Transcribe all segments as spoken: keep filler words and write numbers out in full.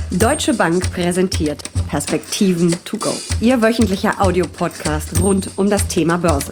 Deutsche Bank präsentiert Perspektiven to go. Ihr wöchentlicher Audiopodcast rund um das Thema Börse.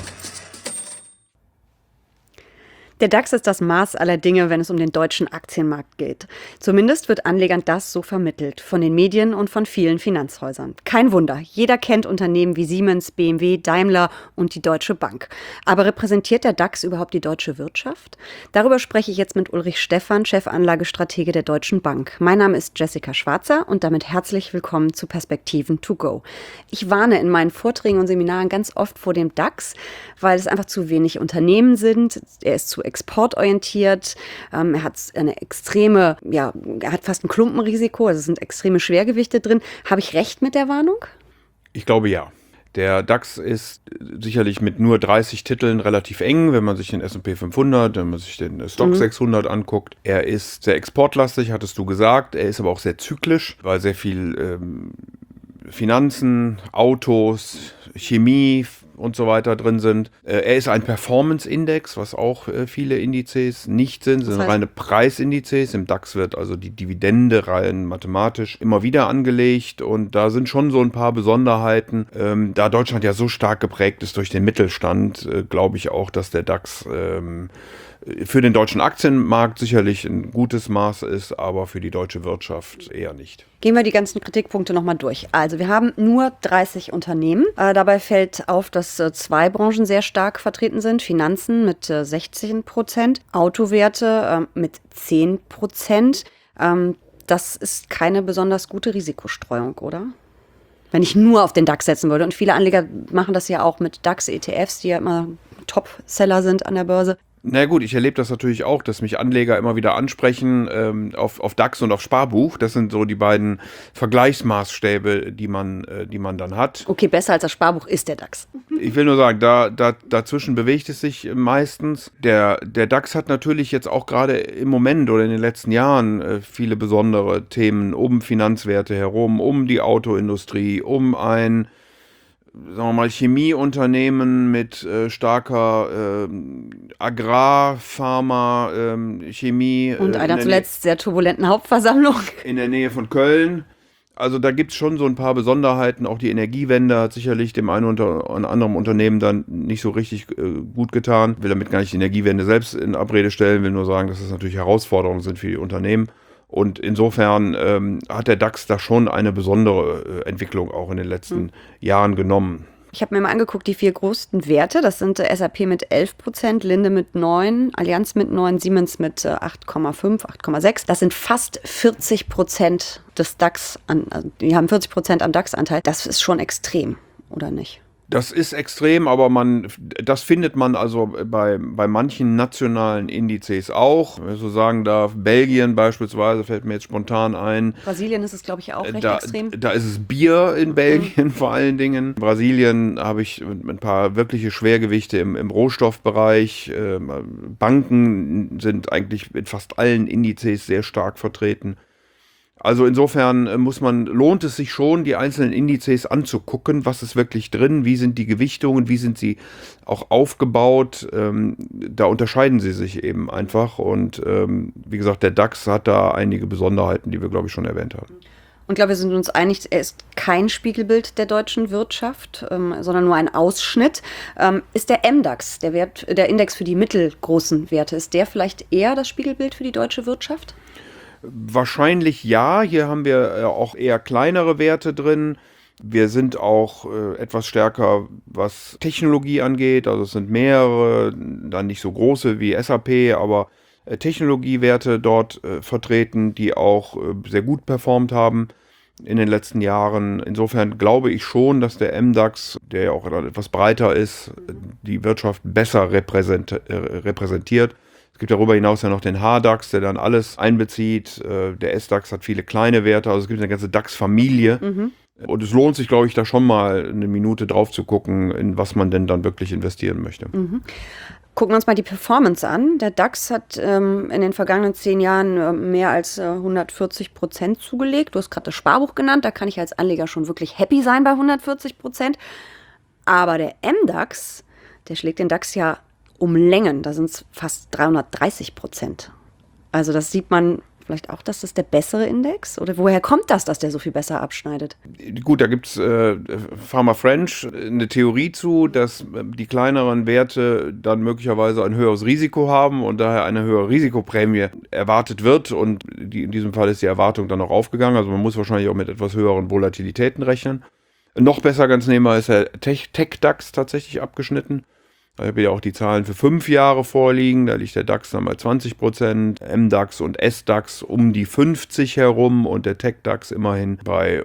Der DAX ist das Maß aller Dinge, wenn es um den deutschen Aktienmarkt geht. Zumindest wird Anlegern das so vermittelt, von den Medien und von vielen Finanzhäusern. Kein Wunder, jeder kennt Unternehmen wie Siemens, B M W, Daimler und die Deutsche Bank. Aber repräsentiert der DAX überhaupt die deutsche Wirtschaft? Darüber spreche ich jetzt mit Ulrich Stephan, Chefanlagestratege der Deutschen Bank. Mein Name ist Jessica Schwarzer und damit herzlich willkommen zu Perspektiven to go. Ich warne in meinen Vorträgen und Seminaren ganz oft vor dem DAX, weil es einfach zu wenig Unternehmen sind. Er ist zu exportorientiert, ähm, er hat eine extreme, ja, er hat fast ein Klumpenrisiko, also es sind extreme Schwergewichte drin. Habe ich recht mit der Warnung? Ich glaube ja. Der DAX ist sicherlich mit nur dreißig Titeln relativ eng, wenn man sich den S und P fünfhundert, wenn man sich den Stock mhm. sechshundert anguckt. Er ist sehr exportlastig, hattest du gesagt. Er ist aber auch sehr zyklisch, weil sehr viel ähm, Finanzen, Autos, Chemie und so weiter drin sind. Äh, er ist ein Performance-Index, was auch äh, viele Indizes nicht sind. Das sind reine Preisindizes. Im DAX wird also die Dividende rein mathematisch immer wieder angelegt. Und da sind schon so ein paar Besonderheiten. Ähm, da Deutschland ja so stark geprägt ist durch den Mittelstand, äh, glaube ich auch, dass der DAX ähm, für den deutschen Aktienmarkt sicherlich ein gutes Maß ist, aber für die deutsche Wirtschaft eher nicht. Gehen wir die ganzen Kritikpunkte nochmal durch. Also wir haben nur dreißig Unternehmen. Äh, dabei fällt auf, dass äh, zwei Branchen sehr stark vertreten sind. Finanzen mit äh, sechzehn Prozent, Autowerte äh, mit zehn Prozent. Ähm, das ist keine besonders gute Risikostreuung, oder? Wenn ich nur auf den DAX setzen würde. Und viele Anleger machen das ja auch mit DAX-E T Fs, die ja immer Top-Seller sind an der Börse. Na gut, ich erlebe das natürlich auch, dass mich Anleger immer wieder ansprechen ähm, auf, auf DAX und auf Sparbuch. Das sind so die beiden Vergleichsmaßstäbe, die man, äh, die man dann hat. Okay, besser als das Sparbuch ist der DAX. Ich will nur sagen, da, da, dazwischen bewegt es sich meistens. Der, der DAX hat natürlich jetzt auch gerade im Moment oder in den letzten Jahren äh, viele besondere Themen um Finanzwerte herum, um die Autoindustrie, um ein sagen wir mal, Chemieunternehmen mit äh, starker äh, Agrar-, Pharma-, äh, Chemie. Und einer äh, zuletzt sehr turbulenten Hauptversammlung. In der Nähe von Köln. Also da gibt es schon so ein paar Besonderheiten. Auch die Energiewende hat sicherlich dem einen oder anderen Unternehmen dann nicht so richtig äh, gut getan. Ich will damit gar nicht die Energiewende selbst in Abrede stellen, will nur sagen, dass das natürlich Herausforderungen sind für die Unternehmen. Und insofern ähm, hat der DAX da schon eine besondere äh, Entwicklung auch in den letzten hm. Jahren genommen. Ich habe mir mal angeguckt, die vier größten Werte. Das sind äh, S A P mit elf Prozent, Linde mit neun, Allianz mit neun, Siemens mit äh, acht Komma fünf, acht Komma sechs. Das sind fast vierzig Prozent des DAX. An, also die haben vierzig Prozent am DAX-Anteil. Das ist schon extrem, oder nicht? Das ist extrem, aber man, das findet man also bei, bei manchen nationalen Indizes auch. Wenn ich so sagen darf, Belgien beispielsweise fällt mir jetzt spontan ein. Brasilien ist es, glaube ich, auch recht da, extrem. Da ist es Bier in Belgien mhm. vor allen Dingen. In Brasilien habe ich ein paar wirkliche Schwergewichte im, im Rohstoffbereich. Banken sind eigentlich in fast allen Indizes sehr stark vertreten. Also insofern muss man, lohnt es sich schon, die einzelnen Indizes anzugucken, was ist wirklich drin, wie sind die Gewichtungen, wie sind sie auch aufgebaut. Ähm, da unterscheiden sie sich eben einfach und ähm, wie gesagt, der DAX hat da einige Besonderheiten, die wir, glaube ich, schon erwähnt haben. Und ich glaube, wir sind uns einig, er ist kein Spiegelbild der deutschen Wirtschaft, ähm, sondern nur ein Ausschnitt. Ähm, ist der M DAX, der Wert, der Index für die mittelgroßen Werte, ist der vielleicht eher das Spiegelbild für die deutsche Wirtschaft? Wahrscheinlich ja. Hier haben wir äh, auch eher kleinere Werte drin. Wir sind auch äh, etwas stärker, was Technologie angeht. Also es sind mehrere, dann nicht so große wie S A P, aber äh, Technologiewerte dort äh, vertreten, die auch äh, sehr gut performt haben in den letzten Jahren. Insofern glaube ich schon, dass der M DAX, der ja auch etwas breiter ist, die Wirtschaft besser repräsent- äh, repräsentiert. Es gibt darüber hinaus ja noch den H DAX, der dann alles einbezieht. Der S DAX hat viele kleine Werte, also es gibt eine ganze DAX-Familie. Mhm. Und es lohnt sich, glaube ich, da schon mal eine Minute drauf zu gucken, in was man denn dann wirklich investieren möchte. Mhm. Gucken wir uns mal die Performance an. Der DAX hat ähm, in den vergangenen zehn Jahren äh, mehr als äh, hundertvierzig Prozent zugelegt. Du hast gerade das Sparbuch genannt, da kann ich als Anleger schon wirklich happy sein bei hundertvierzig Prozent. Aber der M DAX, der schlägt den DAX ja um Längen, da sind es fast dreihundertdreißig Prozent. Also das sieht man vielleicht auch, dass das der bessere Index? Oder woher kommt das, dass der so viel besser abschneidet? Gut, da gibt es äh, Pharma French eine Theorie zu, dass die kleineren Werte dann möglicherweise ein höheres Risiko haben und daher eine höhere Risikoprämie erwartet wird. Und die, in diesem Fall ist die Erwartung dann auch aufgegangen. Also man muss wahrscheinlich auch mit etwas höheren Volatilitäten rechnen. Noch besser ganz nebenbei ist der Tech-DAX tatsächlich abgeschnitten. Da habe ich ja auch die Zahlen für fünf Jahre vorliegen. Da liegt der DAX dann bei zwanzig Prozent, M DAX und S DAX um die fünfzig herum und der Tech-DAX immerhin bei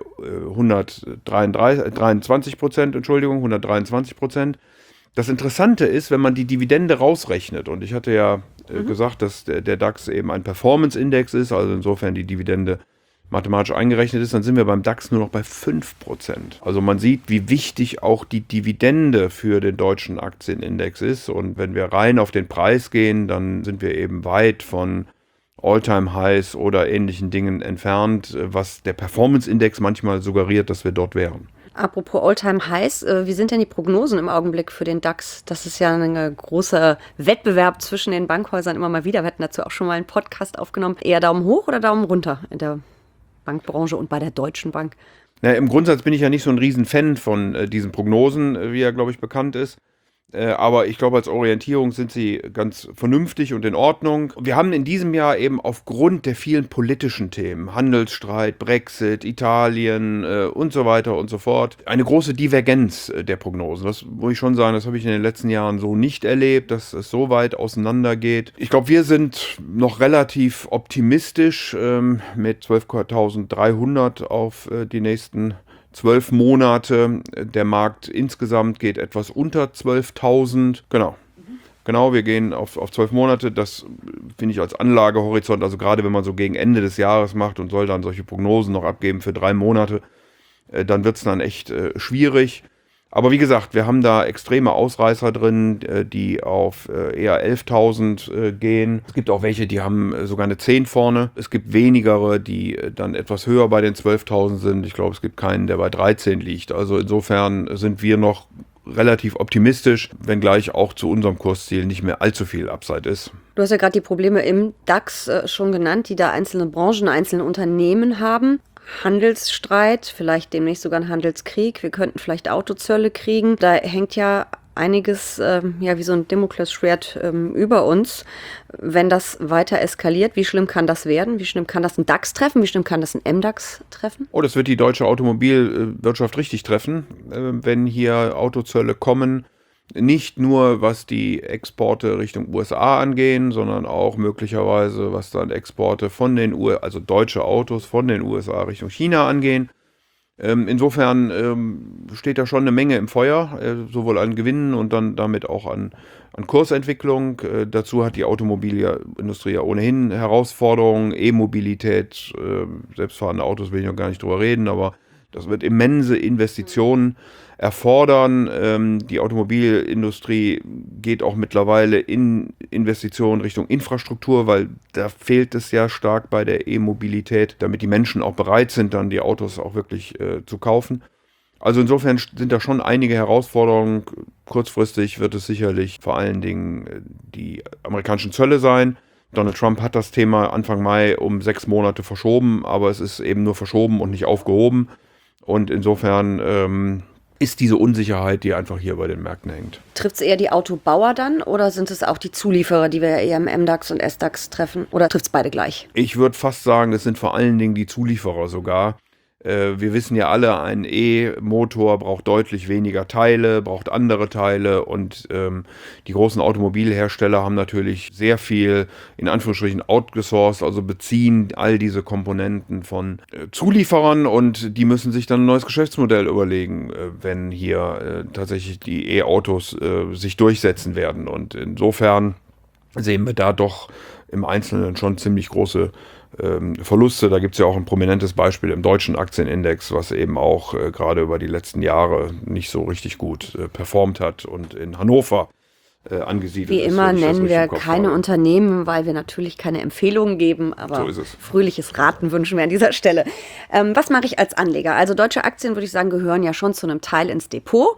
hundertdreiundzwanzig Prozent, Entschuldigung, hundertdreiundzwanzig Prozent. Das Interessante ist, wenn man die Dividende rausrechnet, und ich hatte ja äh, mhm. gesagt, dass der, der DAX eben ein Performance-Index ist, also insofern die Dividende mathematisch eingerechnet ist, dann sind wir beim DAX nur noch bei fünf Prozent. Also man sieht, wie wichtig auch die Dividende für den deutschen Aktienindex ist. Und wenn wir rein auf den Preis gehen, dann sind wir eben weit von All-Time-Highs oder ähnlichen Dingen entfernt, was der Performance-Index manchmal suggeriert, dass wir dort wären. Apropos All-Time-Highs, wie sind denn die Prognosen im Augenblick für den DAX? Das ist ja ein großer Wettbewerb zwischen den Bankhäusern immer mal wieder. Wir hatten dazu auch schon mal einen Podcast aufgenommen. Eher Daumen hoch oder Daumen runter in der Bankbranche und bei der Deutschen Bank? Na, im Grundsatz bin ich ja nicht so ein Riesenfan von äh, diesen Prognosen, äh, wie er, glaube ich, bekannt ist. Äh, aber ich glaube, als Orientierung sind sie ganz vernünftig und in Ordnung. Wir haben in diesem Jahr eben aufgrund der vielen politischen Themen, Handelsstreit, Brexit, Italien äh, und so weiter und so fort, eine große Divergenz äh, der Prognosen. Das muss ich schon sagen, das habe ich in den letzten Jahren so nicht erlebt, dass es so weit auseinander geht. Ich glaube, wir sind noch relativ optimistisch ähm, mit zwölftausenddreihundert auf äh, die nächsten zwölf Monate. Der Markt insgesamt geht etwas unter zwölftausend. Genau. Mhm. Genau, wir gehen auf, auf zwölf Monate. Das finde ich als Anlagehorizont, also gerade wenn man so gegen Ende des Jahres macht und soll dann solche Prognosen noch abgeben für drei Monate, äh, dann wird es dann echt äh, schwierig. Aber wie gesagt, wir haben da extreme Ausreißer drin, äh, die auf äh, eher elftausend äh, gehen. Es gibt auch welche, die haben äh, sogar eine zehn vorne. Es gibt wenigere, die äh, dann etwas höher bei den zwölftausend sind. Ich glaube, es gibt keinen, der bei dreizehn liegt. Also insofern sind wir noch relativ optimistisch, wenngleich auch zu unserem Kursziel nicht mehr allzu viel Upside ist. Du hast ja gerade die Probleme im DAX äh, schon genannt, die da einzelne Branchen, einzelne Unternehmen haben. Handelsstreit, vielleicht demnächst sogar ein Handelskrieg. Wir könnten vielleicht Autozölle kriegen. Da hängt ja einiges, ähm, ja, wie so ein Damoklesschwert ähm, über uns. Wenn das weiter eskaliert, wie schlimm kann das werden? Wie schlimm kann das ein DAX treffen? Wie schlimm kann das ein M DAX treffen? Oh, das wird die deutsche Automobilwirtschaft richtig treffen, äh, wenn hier Autozölle kommen. Nicht nur, was die Exporte Richtung U S A angehen, sondern auch möglicherweise, was dann Exporte von den U S A, also deutsche Autos von den U S A Richtung China angehen. Ähm, insofern ähm, steht da schon eine Menge im Feuer, äh, sowohl an Gewinnen und dann damit auch an, an Kursentwicklung. Äh, dazu hat die Automobilindustrie ja ohnehin Herausforderungen, E-Mobilität, äh, selbstfahrende Autos will ich noch gar nicht drüber reden, aber das wird immense Investitionen erfordern. Ähm, die Automobilindustrie geht auch mittlerweile in Investitionen Richtung Infrastruktur, weil da fehlt es ja stark bei der E-Mobilität, damit die Menschen auch bereit sind, dann die Autos auch wirklich äh, zu kaufen. Also insofern sind da schon einige Herausforderungen. Kurzfristig wird es sicherlich vor allen Dingen die amerikanischen Zölle sein. Donald Trump hat das Thema Anfang Mai um sechs Monate verschoben, aber es ist eben nur verschoben und nicht aufgehoben. Und insofern ähm, ist diese Unsicherheit, die einfach hier bei den Märkten hängt. Trifft es eher die Autobauer dann oder sind es auch die Zulieferer, die wir ja eher im M DAX und S DAX treffen? Oder trifft es beide gleich? Ich würde fast sagen, es sind vor allen Dingen die Zulieferer sogar. Äh, wir wissen ja alle, ein E-Motor braucht deutlich weniger Teile, braucht andere Teile und ähm, die großen Automobilhersteller haben natürlich sehr viel in Anführungsstrichen outgesourced, also beziehen all diese Komponenten von äh, Zulieferern und die müssen sich dann ein neues Geschäftsmodell überlegen, äh, wenn hier äh, tatsächlich die E-Autos äh, sich durchsetzen werden. Und insofern sehen wir da doch im Einzelnen schon ziemlich große ähm, Verluste. Da gibt es ja auch ein prominentes Beispiel im deutschen Aktienindex, was eben auch äh, gerade über die letzten Jahre nicht so richtig gut äh, performt hat und in Hannover äh, angesiedelt Wie ist. immer nennen wir keine habe. Unternehmen, weil wir natürlich keine Empfehlungen geben, aber so ist es. Fröhliches Raten wünschen wir an dieser Stelle. Ähm, was mache ich als Anleger? Also deutsche Aktien, würde ich sagen, gehören ja schon zu einem Teil ins Depot.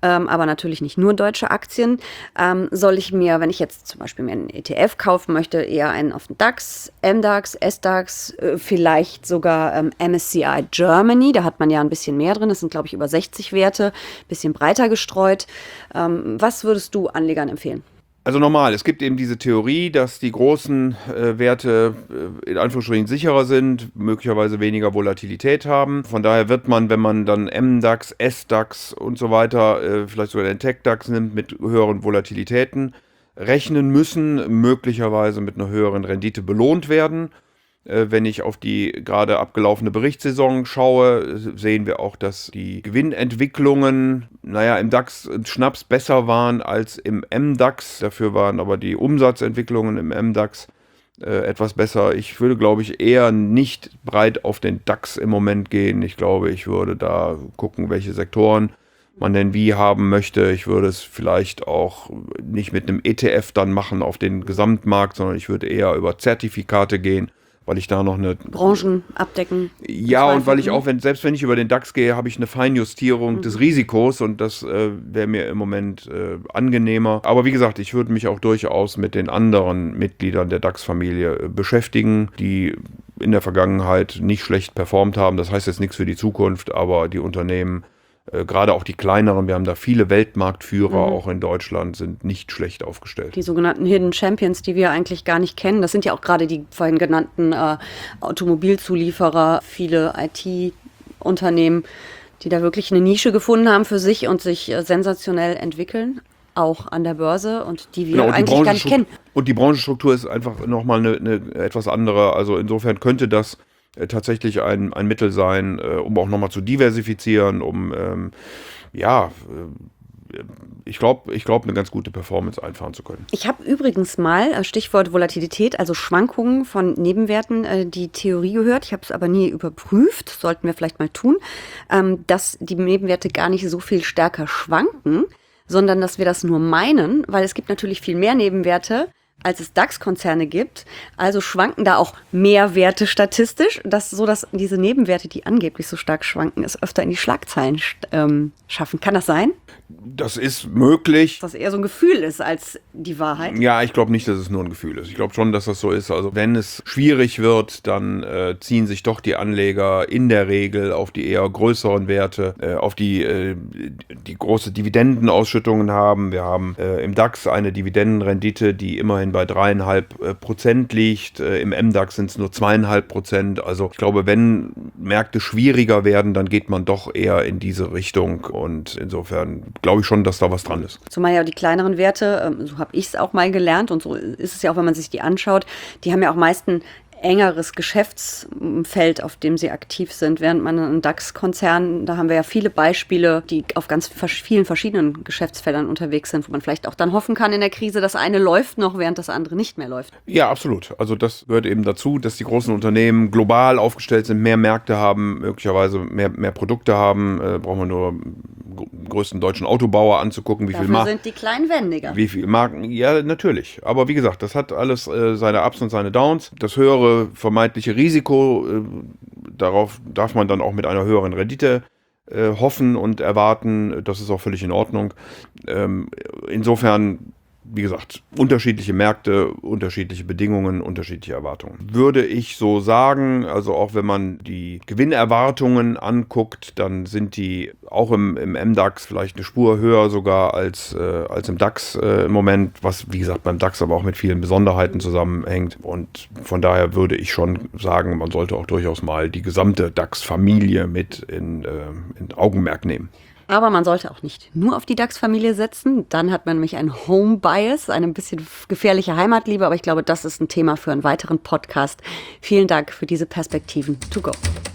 ähm, aber natürlich nicht nur deutsche Aktien. Ähm, soll ich mir, wenn ich jetzt zum Beispiel mir einen E T F kaufen möchte, eher einen auf den DAX, M DAX, S DAX, äh, vielleicht sogar ähm, M S C I Germany, da hat man ja ein bisschen mehr drin, das sind glaube ich über sechzig Werte, bisschen breiter gestreut. Ähm, was würdest du Anlegern empfehlen? Also normal, es gibt eben diese Theorie, dass die großen äh, Werte äh, in Anführungsstrichen sicherer sind, möglicherweise weniger Volatilität haben. Von daher wird man, wenn man dann M DAX, S DAX und so weiter, äh, vielleicht sogar den Tech DAX nimmt, mit höheren Volatilitäten rechnen müssen, möglicherweise mit einer höheren Rendite belohnt werden. Wenn ich auf die gerade abgelaufene Berichtssaison schaue, sehen wir auch, dass die Gewinnentwicklungen, naja, im DAX und Schnaps besser waren als im M DAX. Dafür waren aber die Umsatzentwicklungen im M DAX äh, etwas besser. Ich würde, glaube ich, eher nicht breit auf den DAX im Moment gehen. Ich glaube, ich würde da gucken, welche Sektoren man denn wie haben möchte. Ich würde es vielleicht auch nicht mit einem E T F dann machen auf den Gesamtmarkt, sondern ich würde eher über Zertifikate gehen, weil ich da noch eine... Branchen abdecken. Ja, und weil ich auch, wenn, selbst wenn ich über den DAX gehe, habe ich eine Feinjustierung mhm. des Risikos und das äh, wäre mir im Moment äh, angenehmer. Aber wie gesagt, ich würde mich auch durchaus mit den anderen Mitgliedern der DAX-Familie äh, beschäftigen, die in der Vergangenheit nicht schlecht performt haben. Das heißt jetzt nichts für die Zukunft, aber die Unternehmen, Äh, gerade auch die kleineren, wir haben da viele Weltmarktführer, mhm. auch in Deutschland, sind nicht schlecht aufgestellt. Die sogenannten Hidden Champions, die wir eigentlich gar nicht kennen, das sind ja auch gerade die vorhin genannten äh, Automobilzulieferer, viele I T-Unternehmen, die da wirklich eine Nische gefunden haben für sich und sich äh, sensationell entwickeln, auch an der Börse und die wir genau, eigentlich gar nicht kennen. Und die Branchenstruktur ist einfach nochmal eine, eine etwas andere, also insofern könnte das tatsächlich ein, ein Mittel sein, äh, um auch nochmal zu diversifizieren, um, ähm, ja, äh, ich glaube, ich glaub, eine ganz gute Performance einfahren zu können. Ich habe übrigens mal, Stichwort Volatilität, also Schwankungen von Nebenwerten, äh, die Theorie gehört. Ich habe es aber nie überprüft, sollten wir vielleicht mal tun, ähm, dass die Nebenwerte gar nicht so viel stärker schwanken, sondern dass wir das nur meinen, weil es gibt natürlich viel mehr Nebenwerte, als es DAX-Konzerne gibt. Also schwanken da auch mehr Werte statistisch, dass, so dass diese Nebenwerte, die angeblich so stark schwanken, es öfter in die Schlagzeilen ähm, schaffen. Kann das sein? Das ist möglich. Dass das eher so ein Gefühl ist als die Wahrheit? Ja, ich glaube nicht, dass es nur ein Gefühl ist. Ich glaube schon, dass das so ist. Also wenn es schwierig wird, dann äh, ziehen sich doch die Anleger in der Regel auf die eher größeren Werte, äh, auf die, äh, die große Dividendenausschüttungen haben. Wir haben äh, im DAX eine Dividendenrendite, die immerhin bei dreieinhalb Prozent liegt. Äh, Im M DAX sind es nur zweieinhalb Prozent. Also ich glaube, wenn Märkte schwieriger werden, dann geht man doch eher in diese Richtung. Und insofern glaube ich schon, dass da was dran ist. Zumal ja die kleineren Werte, so habe ich es auch mal gelernt und so ist es ja auch, wenn man sich die anschaut, die haben ja auch meistens engeres Geschäftsfeld, auf dem sie aktiv sind, während man einen DAX-Konzern, da haben wir ja viele Beispiele, die auf ganz vielen verschiedenen Geschäftsfeldern unterwegs sind, wo man vielleicht auch dann hoffen kann in der Krise, das eine läuft noch, während das andere nicht mehr läuft. Ja, absolut. Also das gehört eben dazu, dass die großen Unternehmen global aufgestellt sind, mehr Märkte haben, möglicherweise mehr, mehr Produkte haben. Äh, brauchen wir nur den größten deutschen Autobauer anzugucken. Wie Dafür viel Mar- sind die kleinen wendiger. Wie viele Marken? Ja, natürlich. Aber wie gesagt, das hat alles äh, seine Ups und seine Downs. Das höhere vermeintliche Risiko, äh, darauf darf man dann auch mit einer höheren Rendite äh, hoffen und erwarten. Das ist auch völlig in Ordnung. Ähm, insofern, wie gesagt, unterschiedliche Märkte, unterschiedliche Bedingungen, unterschiedliche Erwartungen. Würde ich so sagen, also auch wenn man die Gewinnerwartungen anguckt, dann sind die auch im, im M DAX vielleicht eine Spur höher sogar als, äh, als im DAX äh, im Moment, was wie gesagt beim DAX aber auch mit vielen Besonderheiten zusammenhängt. Und von daher würde ich schon sagen, man sollte auch durchaus mal die gesamte DAX-Familie mit in, äh, in Augenmerk nehmen. Aber man sollte auch nicht nur auf die DAX-Familie setzen. Dann hat man nämlich einen Home-Bias, eine ein bisschen gefährliche Heimatliebe. Aber ich glaube, das ist ein Thema für einen weiteren Podcast. Vielen Dank für diese Perspektiven to go.